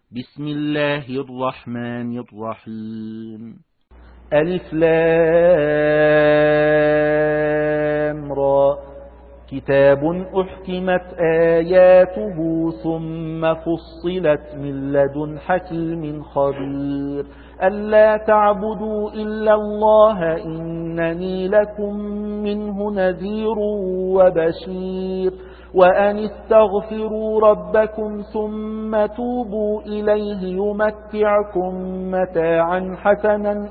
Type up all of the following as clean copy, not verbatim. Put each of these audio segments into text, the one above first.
بسم الله الرحمن الرحيم. ألف لام را كتاب أحكمت آياته ثم فصلت من لدن حكيم خبير ألا تعبدوا إلا الله إنني لكم منه نذير وبشير وأن استغفروا ربكم ثم توبوا إليه يمتعكم متاعا حسنا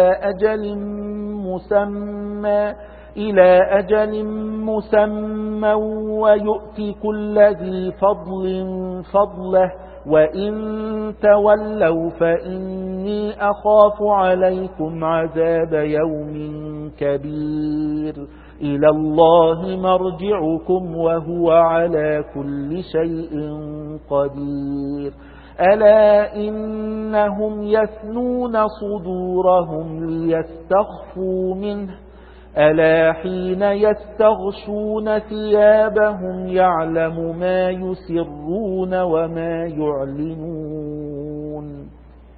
إلى أجل مسمى ويؤتي كل ذي فضل فضله وإن تولوا فإني أخاف عليكم عذاب يوم كبير إلى الله مرجعكم وهو على كل شيء قدير ألا إنهم يثنون صدورهم ليستخفوا منه ألا حين يستغشون ثيابهم يعلم ما يسرون وما يعلنون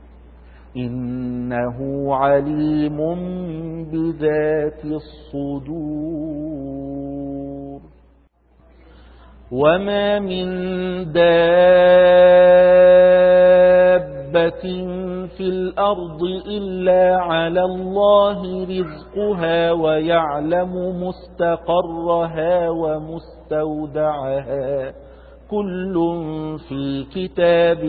إنه عليم بذات الصدور وما من دابة في الأرض إلا على الله رزقها ويعلم مستقرها ومستودعها كل في كتاب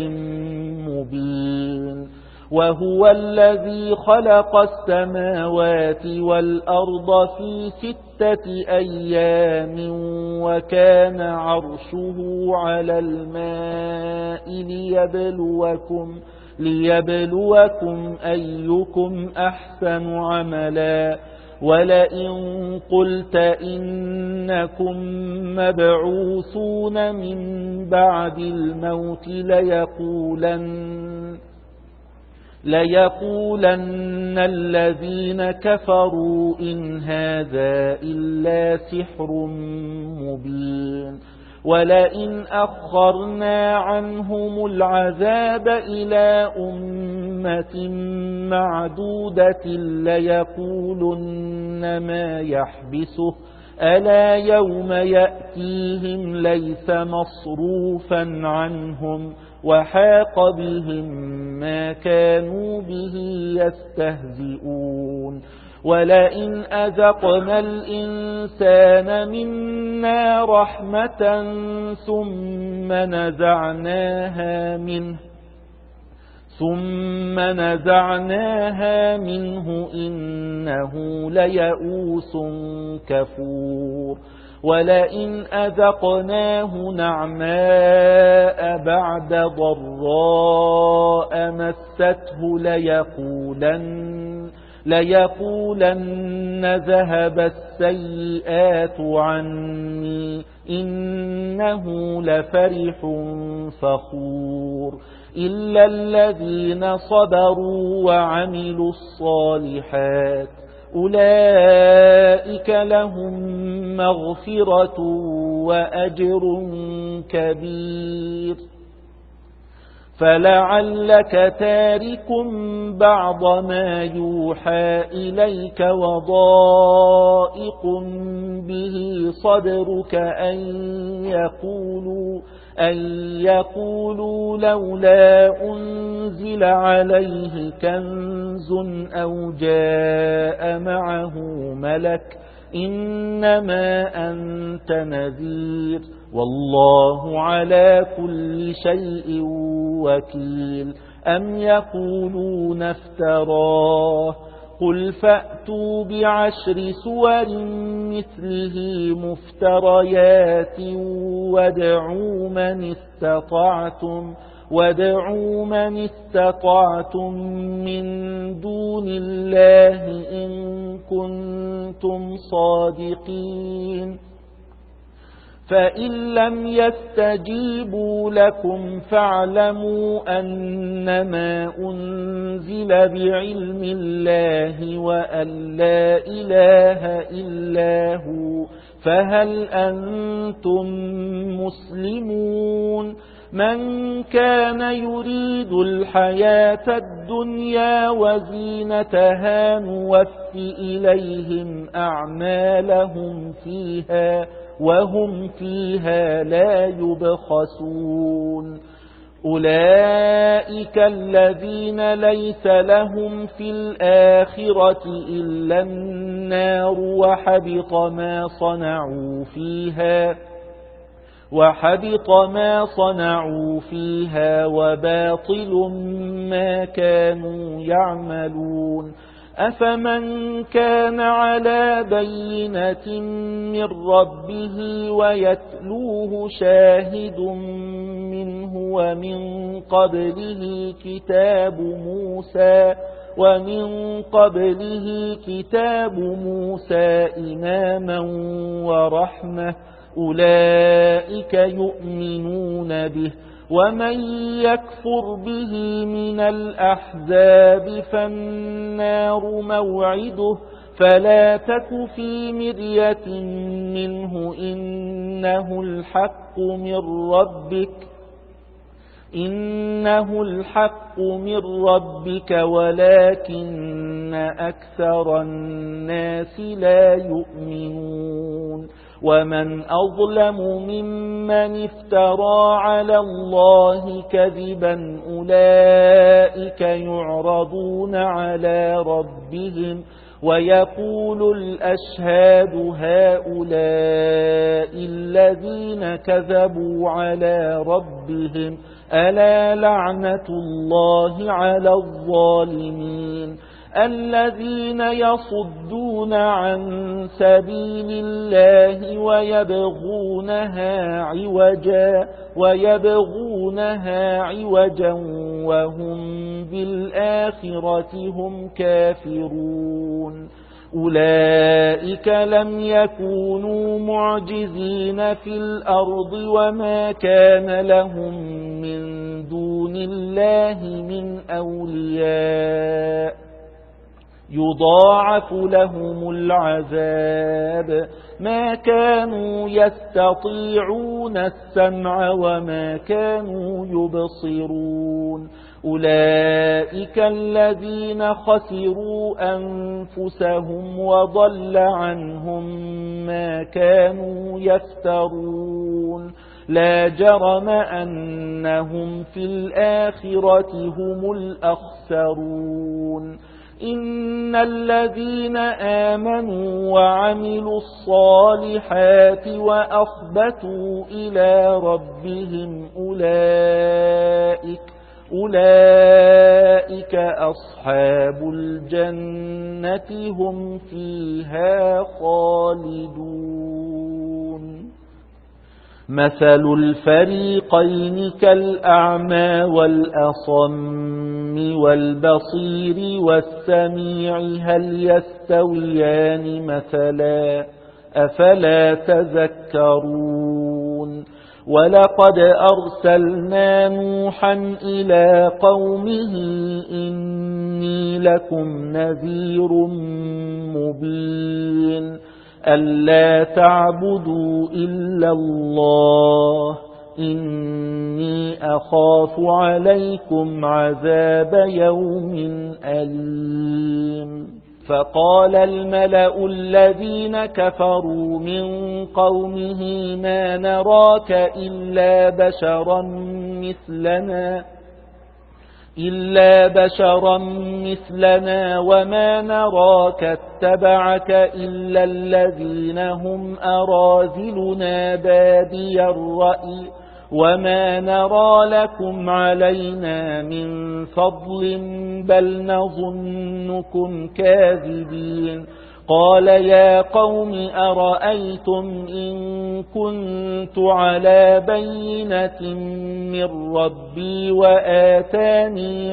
مبين وهو الذي خلق السماوات والأرض في 6 أيام وكان عرشه على الماء ليبلوكم أيكم أحسن عملا ولئن قلت إنكم مبعوثون من بعد الموت ليقولن الذين كفروا إن هذا إلا سحر مبين ولئن أخرنا عنهم العذاب إلى أمة معدودة ليقولن ما يحبسه ألا يوم يأتيهم ليس مصروفا عنهم وحاق بهم ما كانوا به يستهزئون ولئن أذقنا الإنسان منا رحمة ثم نزعناها منه إنه ليئوس كفور ولئن أذقناه نعماء بعد ضراء مسته ليقولن ذهب السيئات عني إنه لفرح فخور إلا الذين صبروا وعملوا الصالحات أولئك لهم مغفرة وأجر كبير فلعلك تارك بعض ما يوحى إليك وضائق به صدرك أن يقولوا لولا أنزل عليه كنز أو جاء معه ملك إنما أنت نذير والله على كل شيء وكيل أم يقولون افتراه قل فأتوا بعشر سور مثله مفتريات وادعوا من استطعتم من دون الله إن كنتم صادقين فإن لم يستجيبوا لكم فاعلموا أنما أنزل بعلم الله وأن لا إله إلا هو فهل أنتم مسلمون من كان يريد الحياة الدنيا وزينتها نوف إليهم أعمالهم فيها وهم فيها لا يبخسون أولئك الذين ليس لهم في الآخرة إلا النار وحبط ما صنعوا فيها وباطل ما كانوا يعملون أفمن كان على بينة من ربه ويتلوه شاهد منه ومن قبله كتاب موسى إماما ورحمة أولئك يؤمنون به ومن يكفر به من الأحزاب فالنار موعده فلا تك في مرية منه إنه الحق من ربك ولكن أكثر الناس لا يؤمنون ومن أظلم ممن افترى على الله كذبا أولئك يعرضون على ربهم ويقول الأشهاد هؤلاء الذين كذبوا على ربهم ألا لعنة الله على الظالمين الذين يصدون عن سبيل الله ويبغونها عوجا وهم بالآخرة هم كافرون أولئك لم يكونوا معجزين في الأرض وما كان لهم من دون الله من أولياء يضاعف لهم العذاب ما كانوا يستطيعون السمع وما كانوا يبصرون أولئك الذين خسروا أنفسهم وضل عنهم ما كانوا يفترون لا جرم أنهم في الآخرة هم الأخسرون إن الذين آمنوا وعملوا الصالحات وأخبتوا إلى ربهم أولئك أصحاب الجنة هم فيها خالدون مثل الفريقين كالأعمى والأصم والبصير والسميع هل يستويان مثلا أفلا تذكرون ولقد أرسلنا نوحا إلى قومه إني لكم نذير مبين ألا تعبدوا إلا الله إني أخاف عليكم عذاب يوم أليم فقال الملأ الذين كفروا من قومه ما نراك إلا بشرا مثلنا وما نراك اتبعك إلا الذين هم أراذلنا بادي الرأي وما نرى لكم علينا من فضل بل نظنكم كاذبين قال يا قوم أرأيتم إن كنت على بينة من ربي وآتاني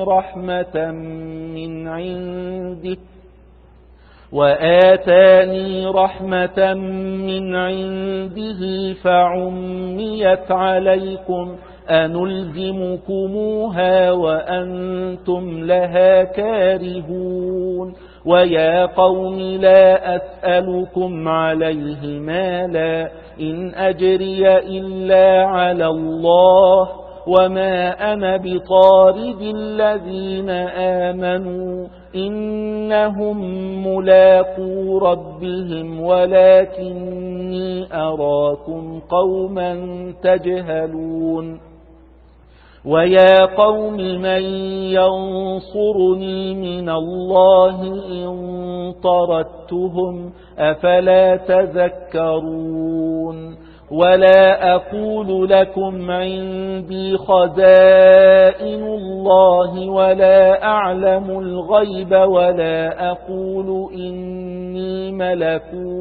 رحمة من عنده فعميت عليكم أنلزمكموها وأنتم لها كارهون ويا قوم لا أسألكم عليه مالا إن أجري إلا على الله وما أنا بطارد الذين آمنوا إنهم ملاقو ربهم ولكني أراكم قوما تجهلون ويا قوم من ينصرني من الله إن طردتهم أفلا تذكرون ولا أقول لكم عندي خزائن الله ولا أعلم الغيب ولا أقول إني ملك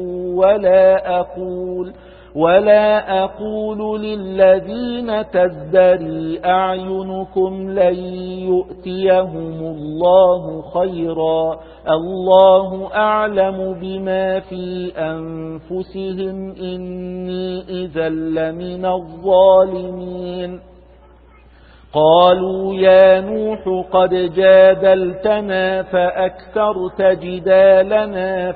ولا أقول للذين تزدري أعينكم لن يؤتيهم الله خيرا الله أعلم بما في أنفسهم إني إذا لمن الظالمين قالوا يا نوح قد جادلتنا فأكثرت جدالنا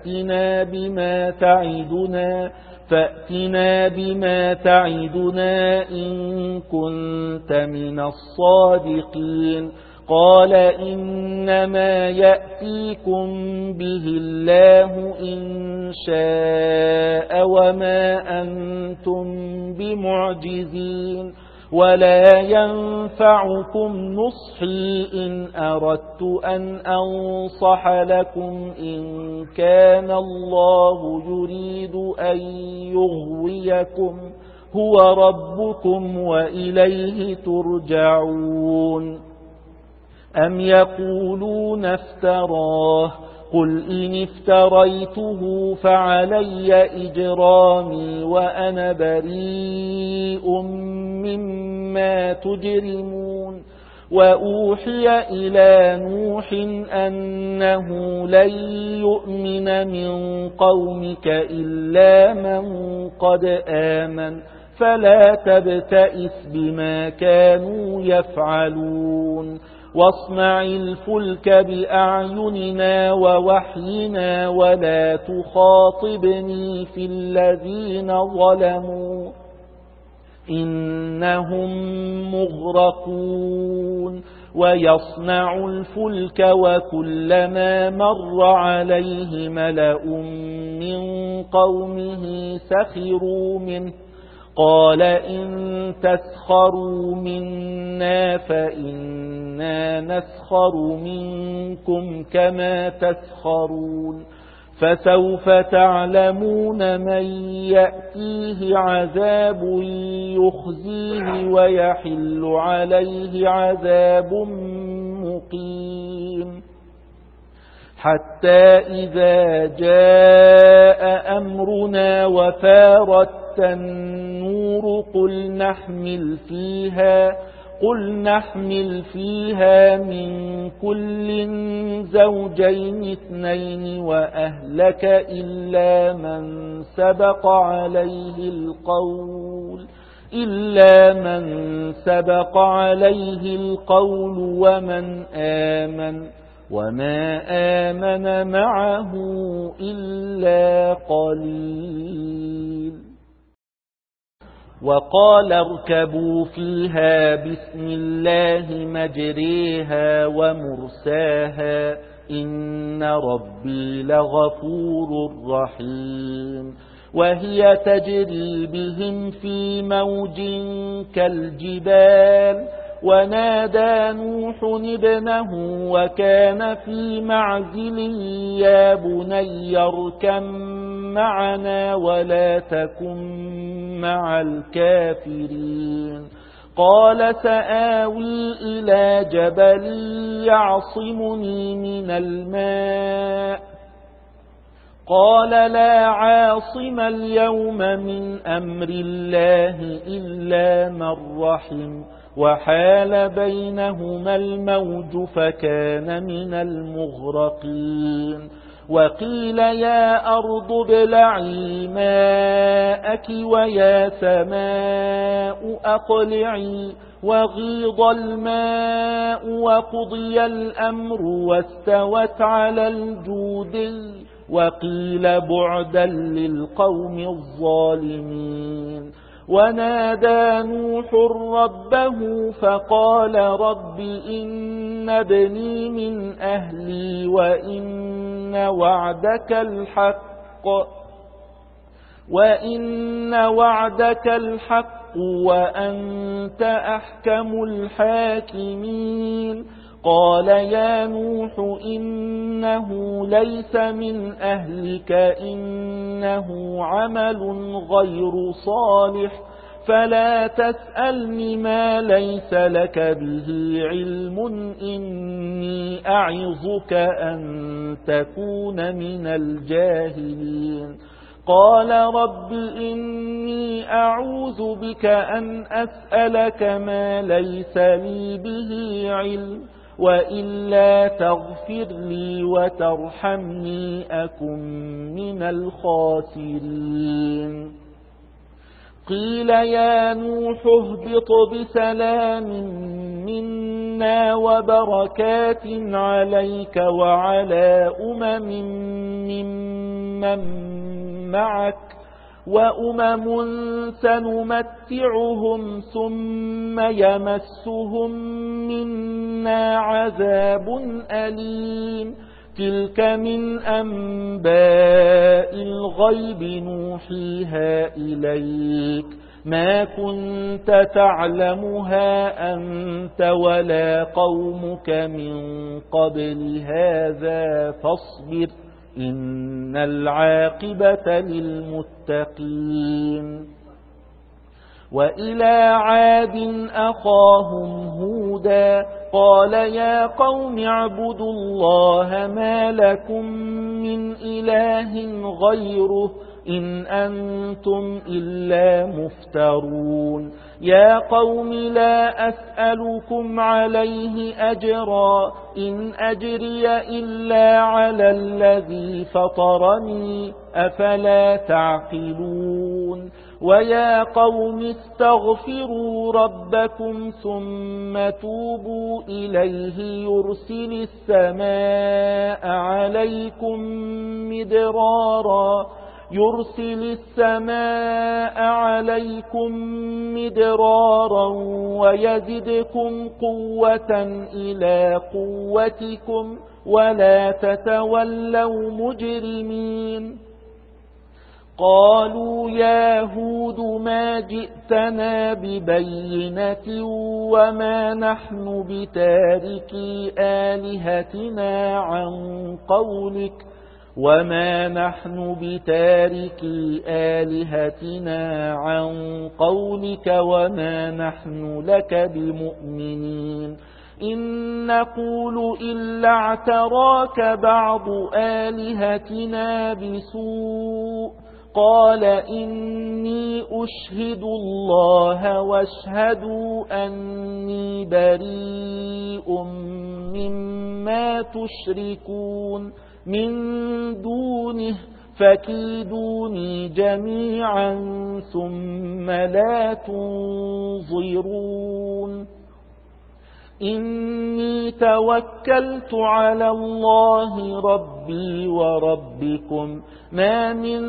فأتنا بما تعدنا إن كنت من الصادقين قال إنما يأتيكم به الله إن شاء وما أنتم بمعجزين ولا ينفعكم نصحي إن أردت أن أنصح لكم إن كان الله يريد أن يغويكم هو ربكم وإليه ترجعون أم يقولون افتراه قل إن افتريته فعلي إجرامي وأنا بريء مما تجرمون وأوحي إلى نوح أنه لن يؤمن من قومك إلا من قد آمن فلا تبتئس بما كانوا يفعلون واصنع الفلك بأعيننا ووحينا ولا تخاطبني في الذين ظلموا إنهم مغرقون ويصنع الفلك وكلما مر عليه ملأ من قومه سخروا منه قال إن تسخروا منا فإنا نسخر منكم كما تسخرون فسوف تعلمون من يأتيه عذاب يخزيه ويحل عليه عذاب مقيم حتى إذا جاء أمرنا وفارت النور قل نحمل فيها من كل زوجين اثنين وأهلك إلا من سبق عليه القول ومن آمن وما آمن معه إلا قليل وقال اركبوا فيها بسم الله مجريها ومرساها إن ربي لغفور رحيم وهي تجري بهم في موج كالجبال ونادى نوح ابنه وكان في معزل يا بني اركب معنا ولا تكن مع الكافرين قال سآوي إلى جبل يعصمني من الماء قال لا عاصم اليوم من أمر الله إلا من رحم وحال بينهما الموج فكان من المغرقين وقيل يا أرض ابلعي ماءك ويا سماء أقلعي وغيض الماء وقضي الأمر واستوت على الجودي وقيل بعدا للقوم الظالمين ونادى نوح ربه فقال رب إن ابني من أهلي وإن وعدك الحق وأنت أحكم الحاكمين قال يا نوح إنه ليس من أهلك إنه عمل غير صالح فلا تسألني ما ليس لك به علم إني أعظك أن تكون من الجاهلين قال رب إني أعوذ بك أن أسألك ما ليس لي به علم وإلا تغفر لي وترحمني أكن من الخاسرين قيل يا نوح اهبط بسلام منا وبركات عليك وعلى ممن معك وأمم سنمتعهم ثم يمسهم منا عذاب أليم تلك من أنباء الغيب نوحيها إليك ما كنت تعلمها أنت ولا قومك من قبل هذا فاصبر إن العاقبة للمتقين وإلى عاد أخاهم هودا قال يا قوم اعبدوا الله ما لكم من إله غيره إن أنتم إلا مفترون يا قوم لا أسألكم عليه أجرا إن أجري إلا على الذي فطرني أفلا تعقلون ويا قوم استغفروا ربكم ثم توبوا إليه يرسل السماء عليكم مدرارا ويزدكم قوة إلى قوتكم ولا تتولوا مجرمين قالوا يا هود ما جئتنا ببينة وما نحن بتاركي آلهتنا عن قولك وما نحن لك بمؤمنين إن نقول إلا اعتراك بعض آلهتنا بسوء قال إني أشهد الله واشهدوا أني بريء مما تشركون من دونه فكيدوني جميعا ثم لا تنظرون إني توكلت على الله ربي وربكم ما من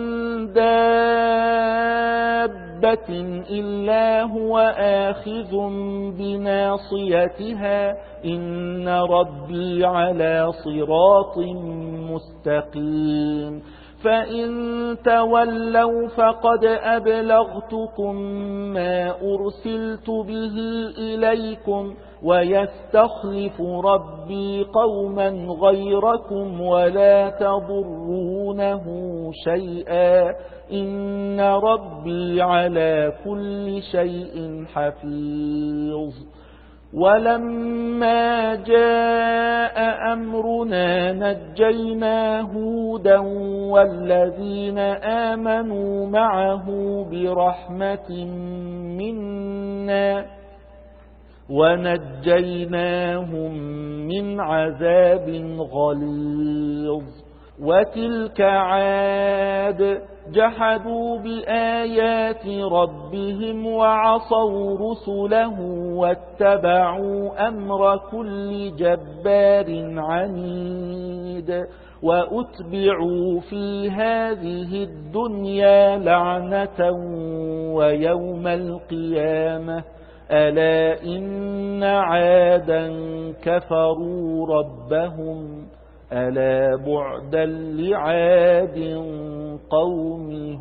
دابة إلا هو آخذ بناصيتها إن ربي على صراط مستقيم فإن تولوا فقد أبلغتكم ما أرسلت به إليكم ويستخلف ربي قوما غيركم ولا تضرونه شيئا إن ربي على كل شيء حفيظ ولما جاء أمرنا نجينا هودا والذين آمنوا معه برحمة منا ونجيناهم من عذاب غليظ وتلك عاد جحدوا بآيات ربهم وعصوا رسله واتبعوا أمر كل جبار عنيد وأتبعوا في هذه الدنيا لعنة ويوم القيامة ألا إن عادا كفروا ربهم ألا بعدا لعاد قوم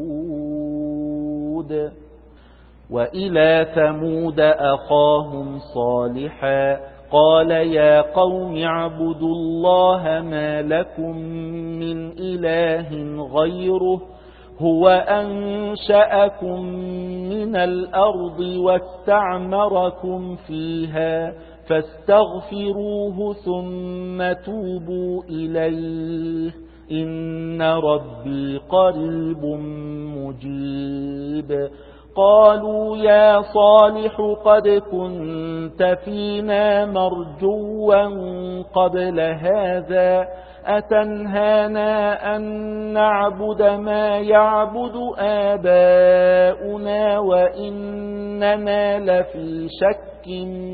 هود وإلى ثمود أخاهم صالحا قال يا قوم اعبدوا الله ما لكم من إله غيره هو أنشأكم من الأرض واستعمركم فيها فاستغفروه ثم توبوا إليه إن ربي قريب مجيب قالوا يا صالح قد كنت فينا مرجوا قبل هذا أتنهانا أن نعبد ما يعبد آباؤنا وإننا لفي شك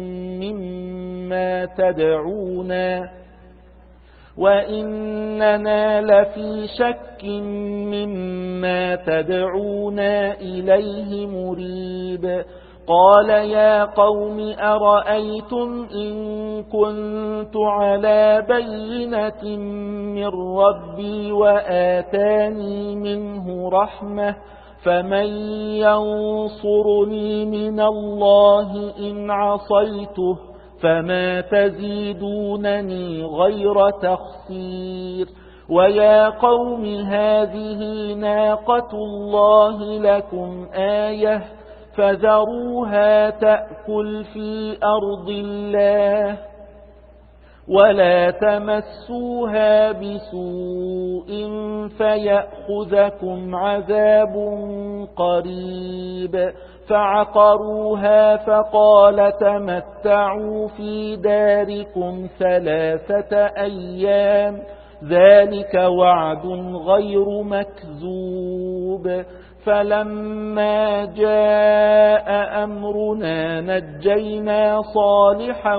مما تدعونا إليه مريب قال يا قوم أرأيتم إن كنت على بينة من ربي وآتاني منه رحمة فمن ينصرني من الله إن عصيته فما تزيدونني غير تخسير ويا قوم هذه ناقة الله لكم آية فذروها تأكل في أرض الله ولا تمسوها بسوء فيأخذكم عذاب قريب فعقروها فقال تمتعوا في داركم 3 أيام ذلك وعد غير مكذوب فلما جاء أمرنا نجينا صالحا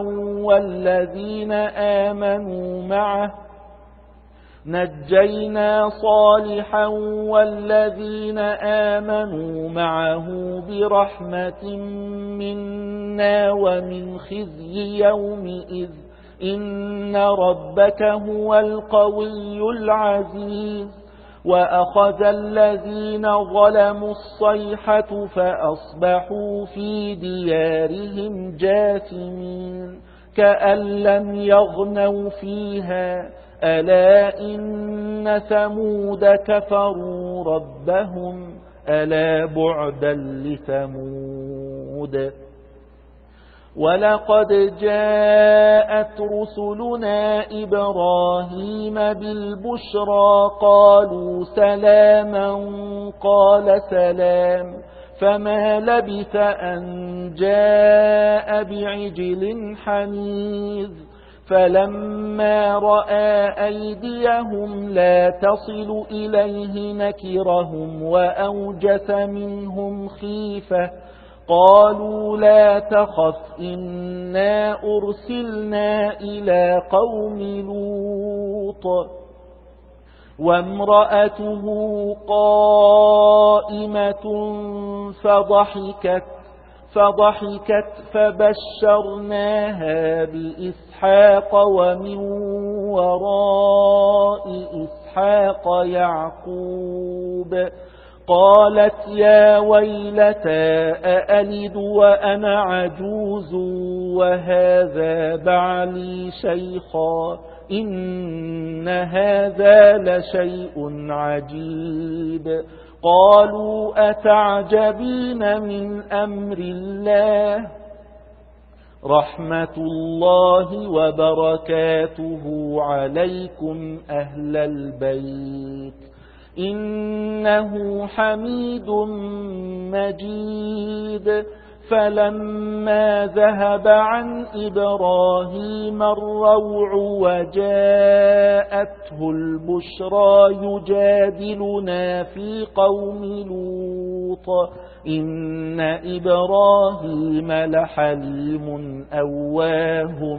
والذين آمنوا معه برحمة منا ومن خزي يومئذ إن ربك هو القوي العزيز وأخذ الذين ظلموا الصيحة فأصبحوا في ديارهم جاثمين كأن لم يغنوا فيها ألا إن ثمود كفروا ربهم ألا بعدا لثمود ولقد جاءت رسلنا إبراهيم بالبشرى قالوا سلاما قال سلام فما لبث أن جاء بعجل حنيذ فلما رأى أيديهم لا تصل إليه نكرهم وأوجس منهم خيفة قالوا لا تخف إنا أرسلنا إلى قوم لوط وامرأته قائمة فضحكت فبشرناها بإسحاق ومن وراء إسحاق يعقوب قالت يا ويلتى أألد وأنا عجوز وهذا بعلي شيخا إن هذا لشيء عجيب قالوا أتعجبين من أمر الله رحمة الله وبركاته عليكم أهل البيت إنه حميد مجيد فلما ذهب عن إبراهيم الروع وجاءته البشرى يجادلنا في قوم لوط إن إبراهيم لحليم أواه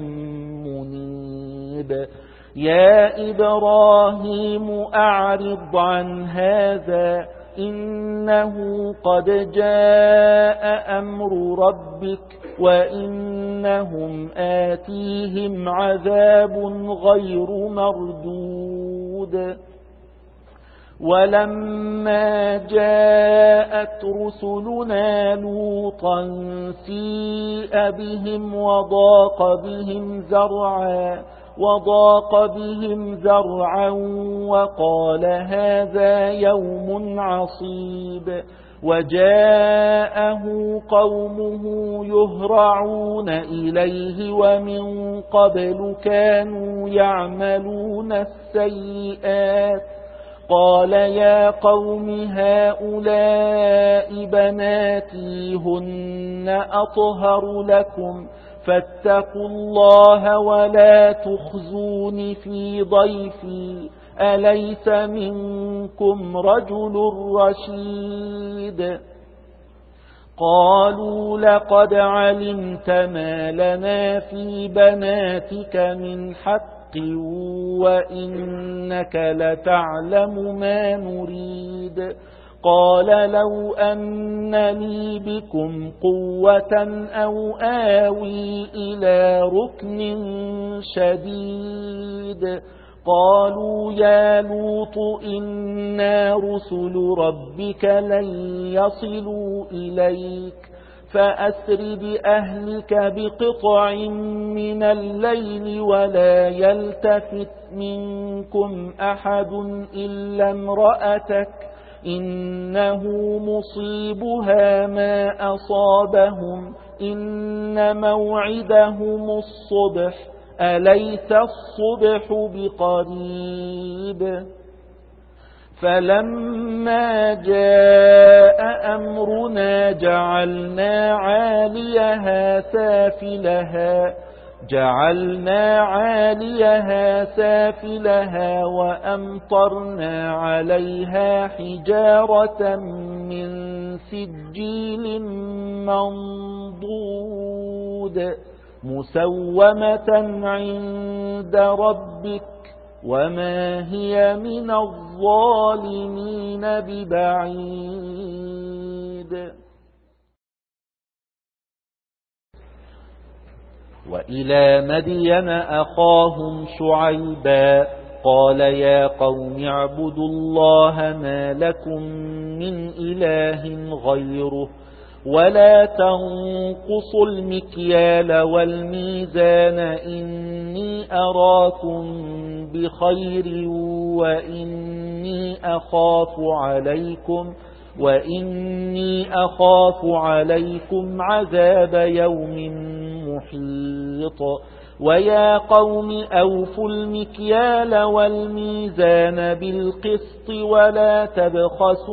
منيب يا إبراهيم أعرض عن هذا إنه قد جاء أمر ربك وإنهم آتيهم عذاب غير مردود ولما جاءت رسلنا لوطا سيء بهم وضاق بهم ذرعا وقال هذا يوم عصيب وجاءه قومه يهرعون إليه ومن قبل كانوا يعملون السيئات قال يا قوم هؤلاء بناتي هن أطهر لكم فاتقوا الله ولا تخزون في ضيفي أليس منكم رجل رشيد قالوا لقد علمت ما لنا في بناتك من حق وإنك لتعلم ما نريد قال لو أن لي بكم قوة أو آوي إلى ركن شديد قالوا يا لوط إنا رسل ربك لن يصلوا إليك فأسر بأهلك بقطع من الليل ولا يلتفت منكم أحد إلا امرأتك إنه مصيبها ما أصابهم إن موعدهم الصبح أليس الصبح بقريب فلما جاء أمرنا جعلنا عاليها سافلها وأمطرنا عليها حجارة من سجيل منضود مسومة عند ربك وما هي من الظالمين ببعيد وإلى مدين أخاهم شعيبا قال يا قوم اعبدوا الله ما لكم من إله غيره ولا تنقصوا المكيال والميزان إني أراكم بخير وإني أخاف عليكم عذاب يوم محيط ويا قوم أوفوا المكيال والميزان بالقسط ولا تبخسوا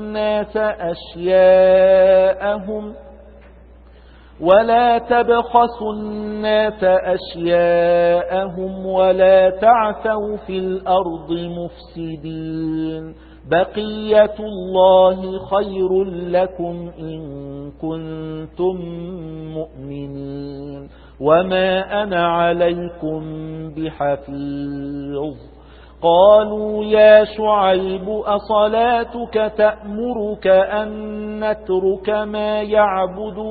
الناس أشياءهم ولا تعثوا في الأرض مفسدين بقية الله خير لكم إن كنتم مؤمنين وما أنا عليكم بحفيظ قالوا يا شعيب أصلاتك تأمرك أن نترك ما يعبد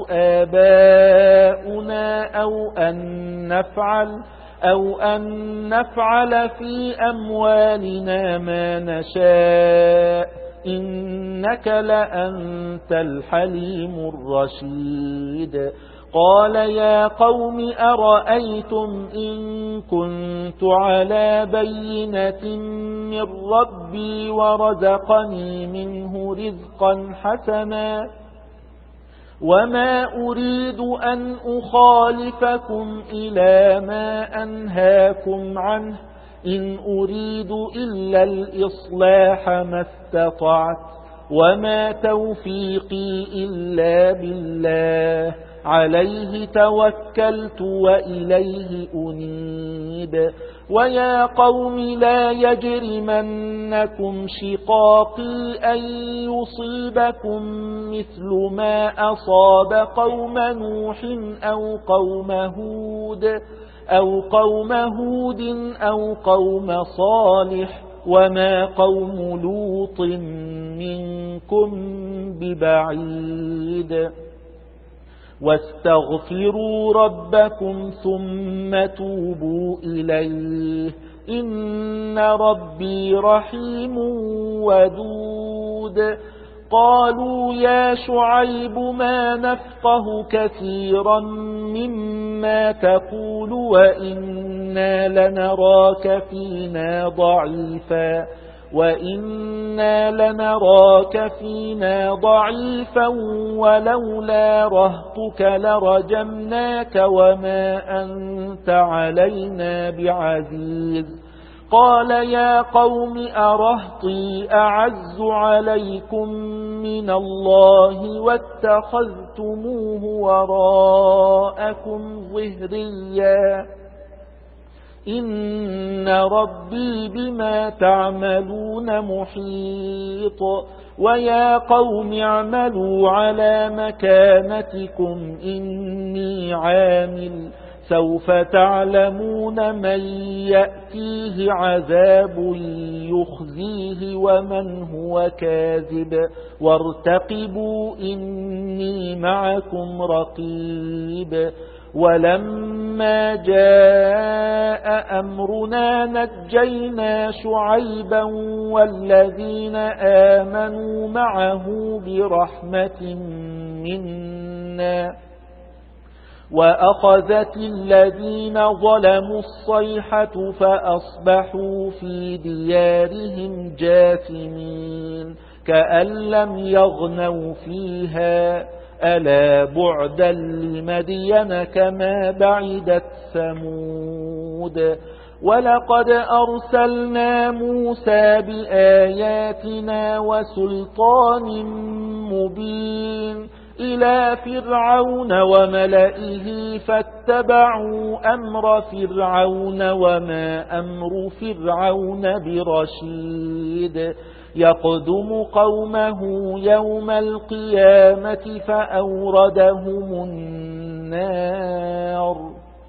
آباؤنا أو أن نفعل في أموالنا ما نشاء إنك لأنت الحليم الرشيد قال يا قوم أرأيتم إن كنت على بينة من ربي ورزقني منه رزقا حسنا وما أريد أن أخالفكم إلى ما أنهاكم عنه إن أريد إلا الإصلاح ما استطعت وما توفيقي إلا بالله عليه توكلت وإليه أنيب ويا قوم لا يجرمنكم شقاقي أن يصيبكم مثل ما أصاب قوم نوح أو قوم هود أو قوم صالح وما قوم لوط منكم ببعيد واستغفروا ربكم ثم توبوا إليه إن ربي رحيم ودود قالوا يا شعيب ما نفقه كثيرا مما تقول وإنا لنراك فينا ضعيفا ولولا رهطك لرجمناك وما أنت علينا بعزيز قال يا قوم أرهطي أعز عليكم من الله واتخذتموه وراءكم ظهريا إن ربي بما تعملون محيط ويا قوم اعملوا على مكانتكم إني عامل سوف تعلمون من يأتيه عذاب يخزيه ومن هو كاذب وارتقبوا إني معكم رقيب ولما جاء أمرنا نجينا شعيبا والذين آمنوا معه برحمة منا وأخذت الذين ظلموا الصيحة فأصبحوا في ديارهم جاثمين كأن لم يغنوا فيها ألا بعدا لمدين كما بعدت ثمود ولقد أرسلنا موسى بآياتنا وسلطان مبين إلى فرعون وملئه فاتبعوا أمر فرعون وما أمر فرعون برشيد يقدم قومه يوم القيامة فأوردهم النار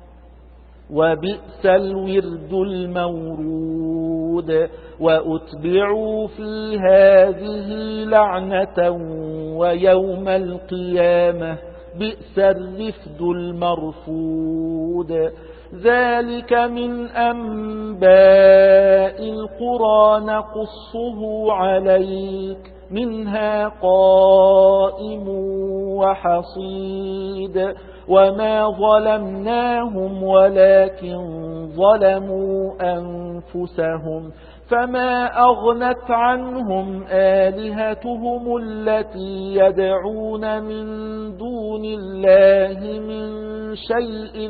وبئس الورد المورود وأتبعوا في هذه لعنة ويوم القيامة بئس الرفد المرفود ذلك من أنباء القرى نقصه عليك منها قائم وحصيد وما ظلمناهم ولكن ظلموا أنفسهم فما أغنت عنهم آلهتهم التي يدعون من دون الله من شيء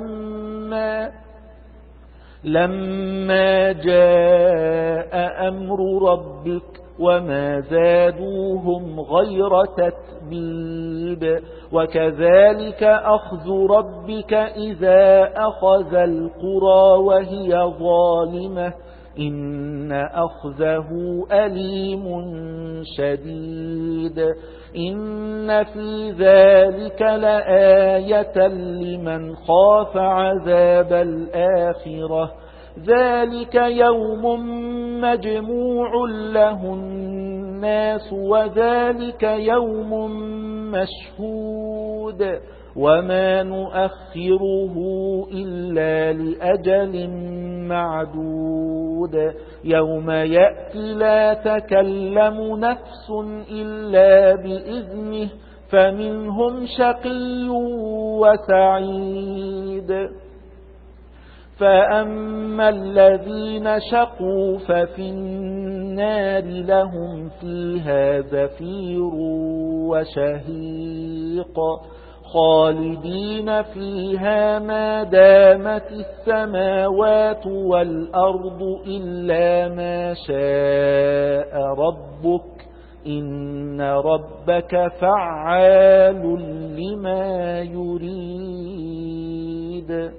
لما جاء أمر ربك وما زادوهم غير تتبيب وكذلك أخذ ربك إذا أخذ القرى وهي ظالمة إن أخذه أليم شديد إن في ذلك لآية لمن خاف عذاب الآخرة ذلك يوم مجموع له الناس وذلك يوم مشهود وما نؤخره إلا لأجل معدود يوم يأتي لا تكلم نفس إلا بإذنه فمنهم شقي وسعيد فأما الذين شقوا ففي النار لهم فيها زفير وشهيق خالدين فيها ما دامت السماوات والأرض إلا ما شاء ربك إن ربك فعال لما يريد.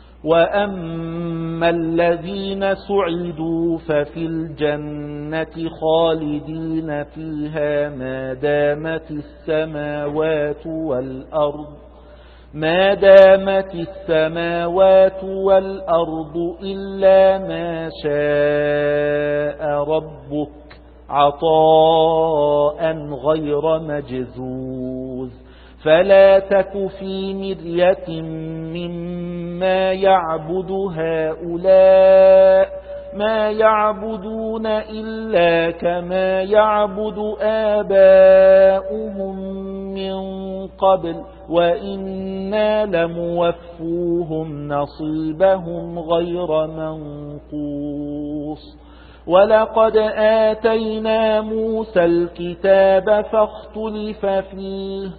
وأما الذين سعدوا ففي الجنة خالدين فيها ما دامت السماوات والأرض إلا ما شاء ربك عطاء غير مجزوز. فلا تك في مرية مما يعبد هؤلاء، ما يعبدون إلا كما يعبد آباؤهم من قبل، وإنا لموفوهم نصيبهم غير منقوص. ولقد آتينا موسى الكتاب فاختلف فيه،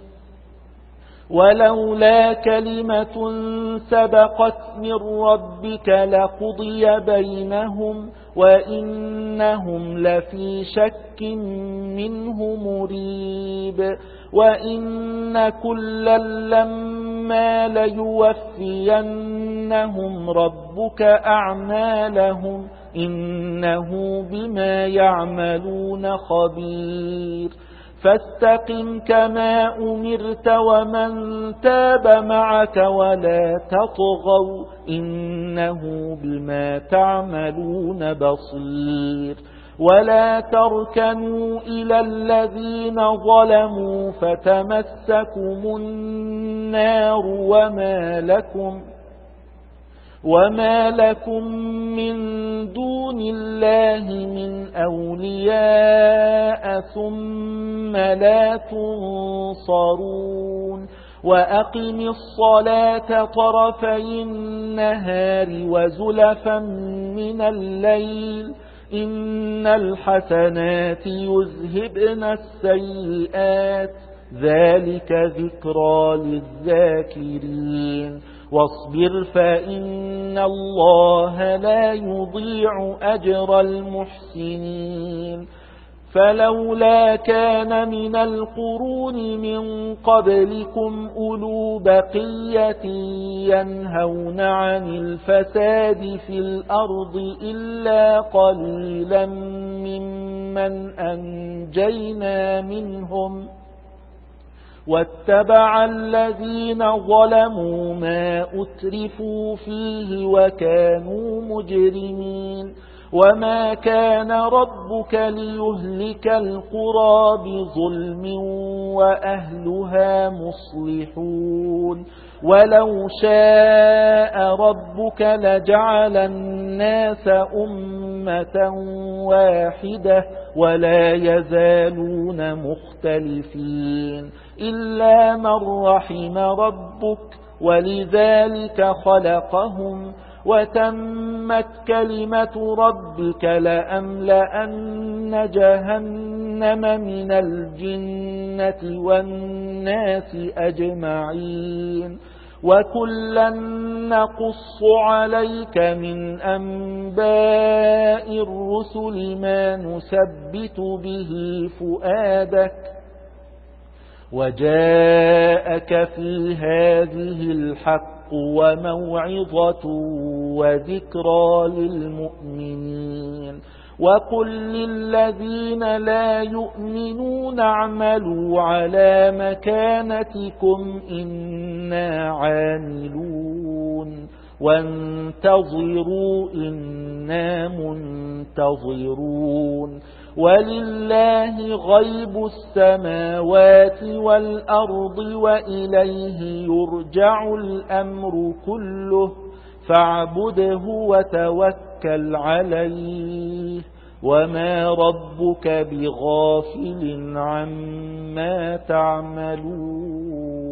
ولولا كلمة سبقت من ربك لقضي بينهم وإنهم لفي شك منه مريب. وإن كلا لما ليوفينهم ربك أعمالهم إنه بما يعملون خبير. فاستقم كما أمرت ومن تاب معك ولا تطغوا إنه بما تعملون بصير. ولا تركنوا إلى الذين ظلموا فتمسكم النار وما لكم من دون الله من أولياء ثم لا تنصرون. وأقم الصلاة طرفي النهار وزلفا من الليل إن الحسنات يذهبن السيئات ذلك ذكرى للذاكرين. واصبر فإن الله لا يضيع أجر المحسنين. فلولا كان من القرون من قبلكم أولو بقية ينهون عن الفساد في الأرض إلا قليلا ممن أنجينا منهم واتبع الذين ظلموا ما أترفوا فيه وكانوا مجرمين. وما كان ربك ليهلك القرى بظلم وأهلها مصلحون. ولو شاء ربك لجعل الناس أمة واحدة ولا يزالون مختلفين إلا من رحم ربك ولذلك خلقهم. وتمت كلمة ربك لأملأن جهنم من الجنة والناس أجمعين. وكلا نقص عليك من أنباء الرسل ما نثبت به فؤادك وجاءك في هذه الحق وموعظة وذكرى للمؤمنين. وقل للذين لا يؤمنون اعملوا على مكانتكم إنا عاملون وانتظروا إنا منتظرون. ولله غيب السماوات والأرض وإليه يرجع الأمر كله فاعبده وتوكل عليه وما ربك بغافل عما تعملون.